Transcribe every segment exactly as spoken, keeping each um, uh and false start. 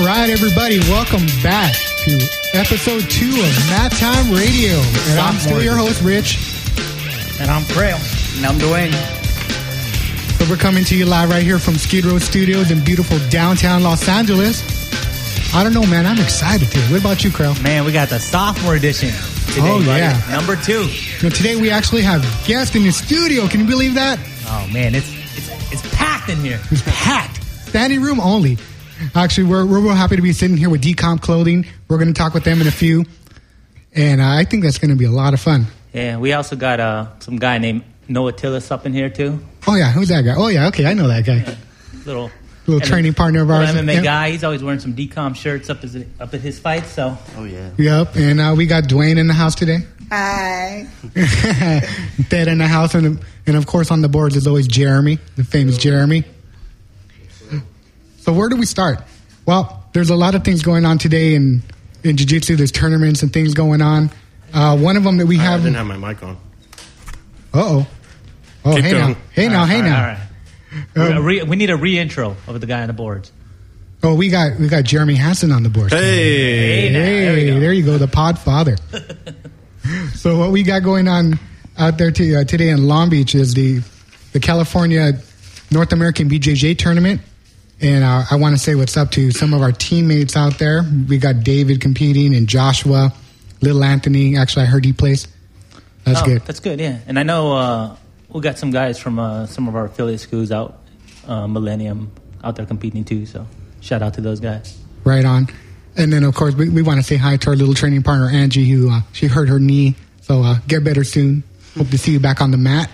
right, everybody, welcome back to episode two of Mat Time Radio. And I'm still your host, Rich. And I'm Crail. And I'm Dwayne. So we're coming to you live right here from Skid Row Studios in beautiful downtown Los Angeles. I don't know, man. I'm excited today. What about you, Crail? Man, we got the sophomore edition today, oh, buddy. yeah. Number two. Now, today we actually have guests in the studio. Can you believe that? Oh, man, it's it's it's packed in here. It's packed. Standing room only. Actually, we're we're real happy to be sitting here with Decomp Clothing. We're going to talk with them in a few. And uh, I think that's going to be a lot of fun. Yeah, we also got uh, some guy named Noah Tillis up in here, too. Oh, yeah. Who's that guy? Oh, yeah. Okay, I know that guy. Yeah. Little... Little training partner of ours. M M A yep. guy. He's always wearing some Decomp shirts up his, up at his fights. So. Oh, yeah. Yep. And uh, we got Dwayne in the house today. Hi. Ted in the house. And, and, of course, on the boards is always Jeremy, the famous Jeremy. So where do we start? Well, there's a lot of things going on today in, in jiu-jitsu. There's tournaments and things going on. Uh, one of them that we have... I didn't have my mic on. Uh-oh. Oh, Keep hey going. now. Hey now, right, hey all now. Right, all right. Um, we, we need a re-intro of the guy on the boards. Oh, we got we got Jeremy Hansen on the board. Hey. Hey, now, Hey, there, we go. there you go, the pod father. So what we got going on out there to, uh, today in Long Beach is the the California North American B J J tournament. And uh, I want to say what's up to some of our teammates out there. We got David competing and Joshua, Little Anthony. Actually, I heard he plays. That's oh, good. That's good, yeah. And I know uh, we got some guys from uh, some of our affiliate schools out, uh, Millennium, out there competing too. So shout out to those guys. Right on. And then, of course, we, we want to say hi to our little training partner, Angie, who uh, she hurt her knee. So uh, get better soon. Hope to see you back on the mat.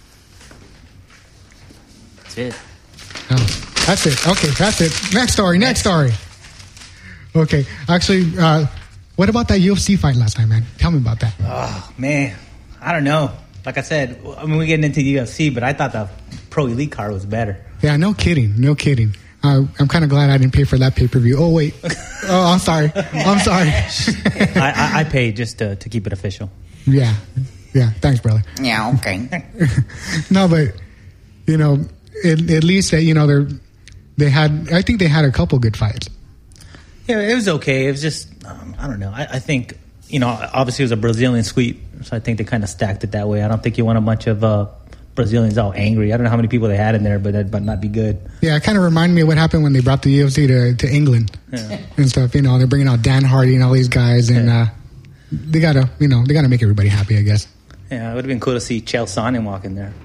That's it. Oh. That's it. Okay, that's it. Next story, next story. Okay, actually, uh, what about that U F C fight last night, man? Tell me about that. Oh, man. I don't know. Like I said, I mean, we're getting into the U F C, but I thought the Pro Elite card was better. Yeah, no kidding, no kidding. Uh, I'm kind of glad I didn't pay for that pay-per-view. Oh, wait. Oh, I'm sorry. I'm sorry. I, I, I paid just to, to keep it official. Yeah, yeah. Thanks, brother. Yeah, okay. No, but, you know, at, at least, that you know, they're... They had, I think they had a couple good fights. Yeah, it was okay. It was just, um, I don't know. I, I think, you know, obviously it was a Brazilian sweep, so I think they kind of stacked it that way. I don't think you want a bunch of uh, Brazilians all angry. I don't know how many people they had in there, but that might not be good. Yeah, it kind of reminded me of what happened when they brought the U F C to, to England yeah. and stuff. You know, they're bringing out Dan Hardy and all these guys, and yeah. uh, they gotta, you know, they gotta make everybody happy, I guess. Yeah, it would have been cool to see Chael Sonnen walk in there.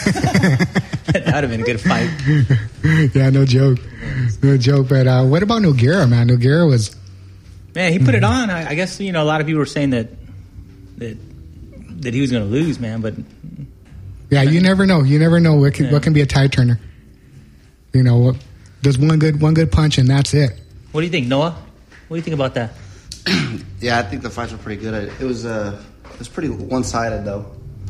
That would have been a good fight. Yeah, no joke. No joke. But uh, what about Nogueira, man? Nogueira was... Man, he put it on. I, I guess, you know, a lot of people were saying that that, that he was going to lose, man, but... Yeah, you never know. You never know what can, yeah. what can be a tide turner. You know, what, there's one good one good punch, and that's it. What do you think, Noah? What do you think about that? Yeah, I think the fights were pretty good. It was uh, it was pretty one-sided, though.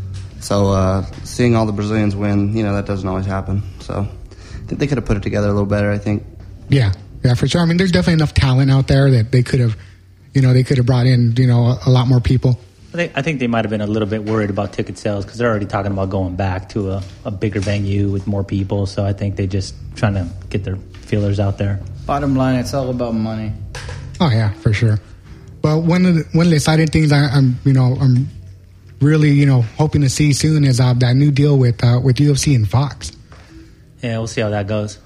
So uh, seeing all the Brazilians win, you know, that doesn't always happen. So I think they could have put it together a little better, I think. Yeah, yeah, for sure. I mean, there's definitely enough talent out there that they could have, you know, they could have brought in, you know, a, a lot more people. I think, I think they might have been a little bit worried about ticket sales because they're already talking about going back to a, a bigger venue with more people. So I think they just trying to get their feelers out there. Bottom line, it's all about money. Oh yeah, for sure. But one of the one of the exciting things I, I'm, you know, I'm really, you know, hoping to see soon is uh, that new deal with uh, with U F C and Fox. Yeah, we'll see how that goes.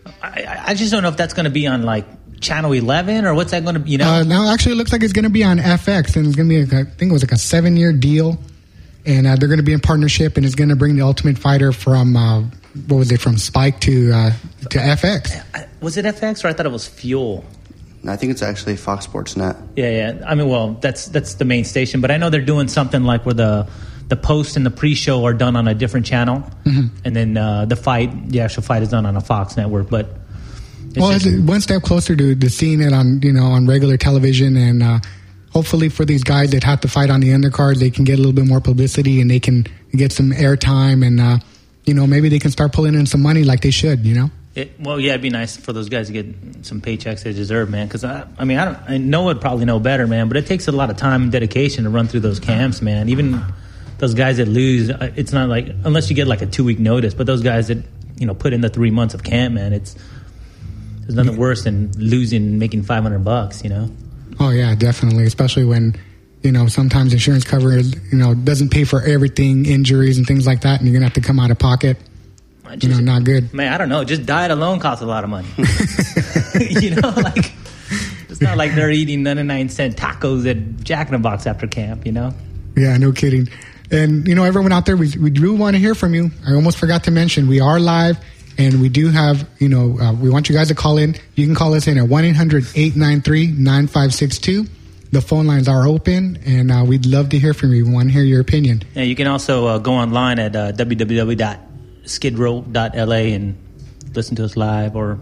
I, I just don't know if that's going to be on like Channel eleven or what's that going to be, you know? Uh, now, actually, it looks like it's going to be on F X, and it's going to be, like, I think it was like a seven-year deal, and uh, they're going to be in partnership, and it's going to bring the Ultimate Fighter from, uh, what was it, from Spike to uh, to F X. Was it F X or I thought it was Fuel? I think it's actually Fox Sports Net. Yeah, yeah. I mean, well, that's that's the main station, but I know they're doing something like where the the post and the pre-show are done on a different channel, mm-hmm. and then uh, the fight, the actual fight, is done on a Fox network. But it's well, just, it's one step closer to, to seeing it on, you know, on regular television, and uh, hopefully for these guys that have to fight on the undercard, they can get a little bit more publicity and they can get some airtime, and uh, you know, maybe they can start pulling in some money like they should, you know. It, well, yeah, it'd be nice for those guys to get some paychecks they deserve, man. Because I, I mean, I don't. I know would probably know better, man. But it takes a lot of time and dedication to run through those camps, man. Even those guys that lose, it's not like unless you get like a two week notice. But those guys that, you know, put in the three months of camp, man, it's There's nothing worse than losing and making five hundred bucks, you know? Oh, yeah, definitely. Especially when, you know, sometimes insurance coverage, you know, doesn't pay for everything, injuries and things like that, and you're going to have to come out of pocket. Just, you know, not good. Man, I don't know. Just diet alone costs a lot of money. You know, like, it's not like they're eating ninety-nine cent tacos at Jack in the Box after camp, you know? Yeah, no kidding. And, you know, everyone out there, we, we do want to hear from you. I almost forgot to mention, we are live. And we do have, you know, uh, we want you guys to call in. You can call us in at one eight hundred eight nine three nine five six two. The phone lines are open, and uh, we'd love to hear from you. We want to hear your opinion. Yeah, you can also uh, go online at uh, w w w dot skid row dot l a and listen to us live, or